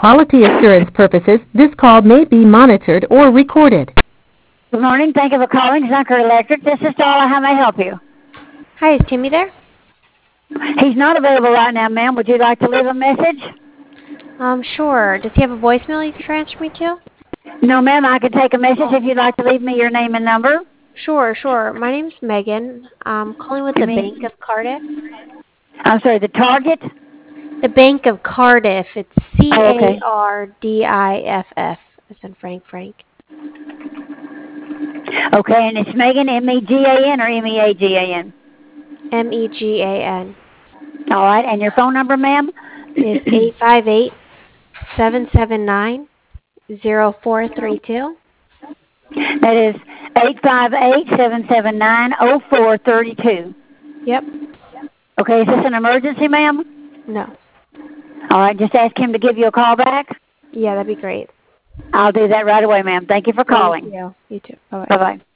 quality assurance purposes, this call may be monitored or recorded. Good morning. Thank you for calling Zunker Electric. This is Darla. How may I help you? Hi, is Timmy there? He's not available right now, ma'am. Would you like to leave a message? Sure. Does he have a voicemail you can transfer me to? No, ma'am. I can take a message if you'd like to leave me your name and number. Sure. My name's Megan. I'm calling with the Bank of Cardiff. I'm sorry, the Target? The Bank of Cardiff. It's okay. Cardiff, as in Frank. Okay, and it's Megan, M-E-G-A-N or M-E-A-G-A-N? MEGAN. All right, and your phone number, ma'am? Is 858-779-0432. That is 858-779-0432. Yep. Okay, is this an emergency, ma'am? No. All right, just ask him to give you a call back. Yeah, that'd be great. I'll do that right away, ma'am. Thank you for calling. Thank you. You too. Bye-bye. Bye-bye.